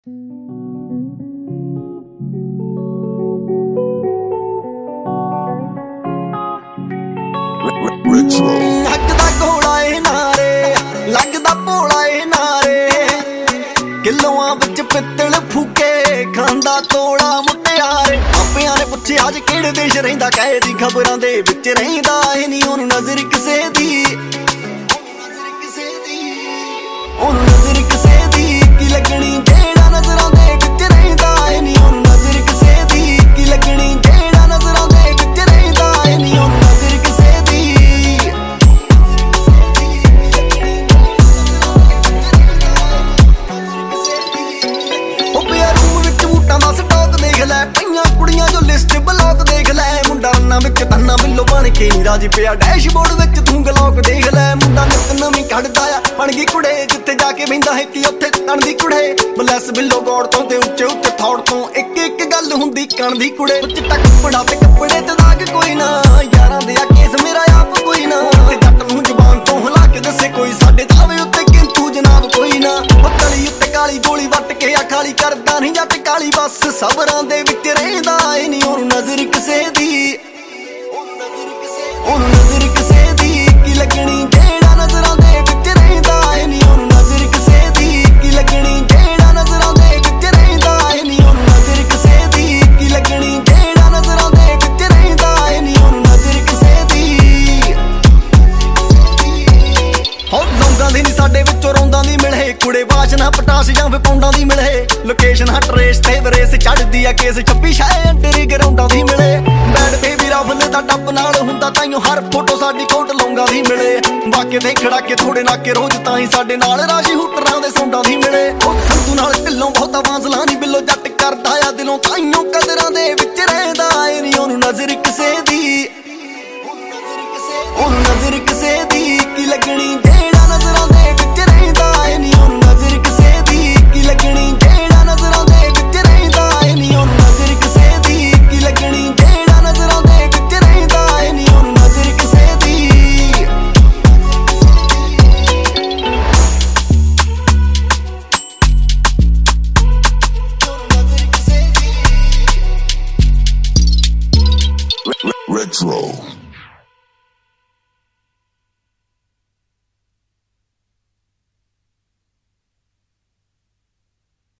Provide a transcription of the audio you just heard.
ਲੱਗਦਾ ਘੋੜਾ ਏ ਨਾਰੇ, ਲੱਗਦਾ ਭੋਲਾ ਏ ਨਾਰੇ, ਕਿਲੋਆਂ ਵਿੱਚ ਪਿੱਤਲ ਫੂਕੇ ਖਾਂਦਾ ਤੋੜਾ ਮੁਟਿਆਰੇ। ਆਪਿਆਂ ਨੇ ਪੁੱਛਿਆ ਅੱਜ ਕਿਹੜੇ ਦੇਸ਼ ਰਹਿੰਦਾ, ਕਹੇ ਦੀ ਖਬਰਾਂ ਦੇ ਵਿੱਚ ਰਹਿੰਦਾ ਏ ਨੀ ਉਹਨੂੰ ਨਜ਼ਰ ਕਿਸੇ ਦੀ, ਉਹਨੂੰ ਨਜ਼ਰ ਕਿਸੇ ਦੀ ਕੀ ਲੱਗਣੀ ਜਿਹੜਾ ਨਜ਼ਰਾਂ ਦੇ ਵਿੱਚ ਰਹਿੰਦਾ ਏ ਨੀ ਉਹਨੂੰ ਨਜ਼ਰ ਕਿਸੇ ਦੀ ਕੀ ਲੱਗਣੀ ਜਿਹੜਾ ਨਜ਼ਰਾਂ ਦੇ ਵਿੱਚ ਰਹਿੰਦਾ ਏ ਨੀ ਉਹਨੂੰ ਨਜ਼ਰ ਕਿਸੇ ਦੀ। ਉਹ ਪਿਆ ਰੂਮ ਵਿੱਚ ਬੂਟਾਂ ਦਾ ਸਟਾਕ ਦੇਖ ਲੈ, ਪਈਆਂ ਕੁੜੀਆਂ ਜੋ ਲਿਸਟ ਬਲੌਕ ਦੇਖ ਲੈ, ਮੁੰਡਾ ਅੰਨਾ ਵਿੱਚ ਤੰਨਾ ਬਿੱਲੋ ਬਣ ਕੇ ਰਾਜ ਪਿਆ ਡੈਸ਼ਬੋਰਡ ਵਿੱਚ ਤੂੰ ਗਲੌਕ ਦੇਖ ਲੈ। ਮੁੰਡਾ ਨਿਤ ਨਵੀਂ ਕੱਢਦਾ ਆ ਬਣ ਗਈ ਕੁੜੇ, ਜਿੱਥੇ ਜਾ ਕੇ ਬਹਿੰਦਾ ਹੈ ਕਿ ਉੱਥੇ ਤਣਦੀ ਕੁੜੇ। ਬਲੈਸ ਬਿੱਲੋ ਗੌੜ ਤੋਂ ਤੇ ਉੱਚੇ ਉੱਤੇ ਥੌੜ ਤੋਂ ਇੱਕ ਇੱਕ ਗੱਲ ਹੁੰਦੀ ਕਣਦੀ ਕੁੜੇ। ਚਿੱਟਾ ਕੱਪੜਾ ਤੇ ਕੱਪੜੇ ਤੇ ਦਾਗ ਕੋਈ ਨਾ, ਯਾਰਾਂ ਦੇ ਆ ਕੇਸ ਮੇਰਾ ਆਪ ਕੋਈ ਨਾ, ਤੇ ਜੱਟ ਨੂੰ ਜ਼ੁਬਾਨ ਤੋਂ ਹਿਲਾ ਕੇ ਦੱਸੇ ਕੋਈ ਸਾਡੇ ਦਾਵੇ ਉੱਤੇ ਕਿੰਤੂ ਜਨਾਬ ਕੋਈ ਨਾ। ਉਹ ਤਲੀ ਉੱਤੇ ਕਾਲੀ ਗੋਲੀ ਵੱਟ ਕੇ ਆ ਖਾਲੀ ਕਰਦਾ ਨਹੀਂ ਜੱਟ ਕਾਲੀ, ਬਸ ਸਬਰਾਂ ਦੇ ਵਿੱਚ ਰਹਿੰਦਾ ਏ ਨੀ ਉਹਨੂੰ ਨਜ਼ਰ ਕਿਸੇ ਦੀ, ਉਹਨੂੰ ਨਜ਼ਰ ਕਿਸੇ ਦੀ ਕੀ ਲੱਗਣੀ ਜਿਹੜਾ ਨਜ਼ਰਾਂ ਦੇ ਵਿੱਚ ਰਹਿੰਦਾ ਏ ਨੀ ਉਹਨੂੰ ਨਜ਼ਰ ਕਿਸੇ ਦੀ ਕੀ ਲੱਗਣੀ ਜਿਹੜਾ ਨਜ਼ਰਾਂ ਦੇ ਵਿੱਚ ਰਹਿੰਦਾ ਏ ਨੀ ਉਹਨੂੰ ਨਜ਼ਰ ਕਿਸੇ ਦੀ ਕੀ ਲੱਗਣੀ ਜਿਹੜਾ ਨਜ਼ਰਾਂ ਦੇ ਵਿੱਚ ਰਹਿੰਦਾ ਏ ਨੀ ਉਹਨੂੰ ਨਜ਼ਰ ਕਿਸੇ ਦੀ। ਹੋ ਲੌਂਗਾਂ ਦੀ ਨੀ ਸਾਡੇ ਵਿੱਚੋਂ ਰੌਂਦਾਂ ਦੀ ਮਿਲੇ, ਕੁੜੇ ਬਾਸ਼ਨਾ ਪਟਾਸ ਜਾਂ ਵਿਪੌਂਡਾਂ ਦੀ ਮਿਲੇ, ਲੋਕੇਸ਼ਨ ਹਟ ਰੇਸ ਤੇ ਵਰੇਸ ਚੜਦੀ ਆ ਕੇਸ 26 ਸ਼ਾਏ ਅੰਡਰ ਗਰਾਊਂਡਾਂ ਦੀ ਮਿਲੇ। ਬੈਡ ਬੇਬੀ ਰਫਲ ਦਾ ਟੱਪ ਨਾਲ ਹੁੰਦਾ ਤਾਈਓ ਹਰ ਫੋਟੋ ਸਾਡੀ ਕੋਟ ਲੌਂਗਾਂ ਦੀ ਮਿਲੇ, ਵਾਕੇ ਤੇ ਖੜਾ ਕੇ ਥੋੜੇ ਨਾਕੇ ਰੋਜ਼ ਤਾਂ ਹੀ ਸਾਡੇ ਨਾਲ ਰਾਸ਼ੀ ਹੂਟਰਾਂ ਦੇ ਸੌਂਡਾਂ ਦੀ ਮਿਲੇ। ਉਹ ਸੰਤੂ ਨਾਲ ਢਿੱਲੋਂ ਬਹੁਤਾ ਵਾਂਸਲਾ ਨਹੀਂ ਬਿੱਲੋ ਜੱਟ ਕਰਦਾ ਆ ਦਿਲੋਂ ਤਾਈਓ ਕਦਰਾਂ ਦੇ ਵਿੱਚ ਰਹਿੰਦਾ ਏ ਨੀ ਉਹਨੂੰ ਨਜ਼ਰ ਕਿਸੇ ਦੀ, ਉਹਨੂੰ ਨਜ਼ਰ ਕਿਸੇ ਦੀ ਕੀ ਲੱਗਣੀ ਜਿਹੜਾ ਨਜ਼ਰਾਂ ਦੇ ਵਿੱਚ ਰਹਿੰਦਾ ਏ ਨੀ ਉਹਨੂੰ ਨਜ਼ਰ ਕਿਸੇ ਦੀ ਕੀ ਲੱਗਣੀ ਜਿਹੜਾ ਨਜ਼ਰਾਂ ਦੇ ਵਿੱਚ ਰਹਿੰਦਾ ਏ ਨੀ ਉਹਨੂੰ ਨਜ਼ਰ ਕਿਸੇ ਦੀ ਕੀ ਲੱਗਣੀ ਜਿਹੜਾ ਨਜ਼ਰਾਂ ਦੇ ਵਿੱਚ ਰਹਿੰਦਾ ਏ ਨੀ ਉਹਨੂੰ ਨਜ਼ਰ ਕਿਸੇ ਦੀ। Retro.